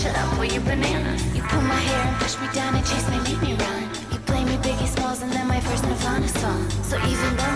Shut up, or you banana. You pull my hair and push me down and chase me, make me run. You play me Biggie Smalls and then my first Nirvana song. So even though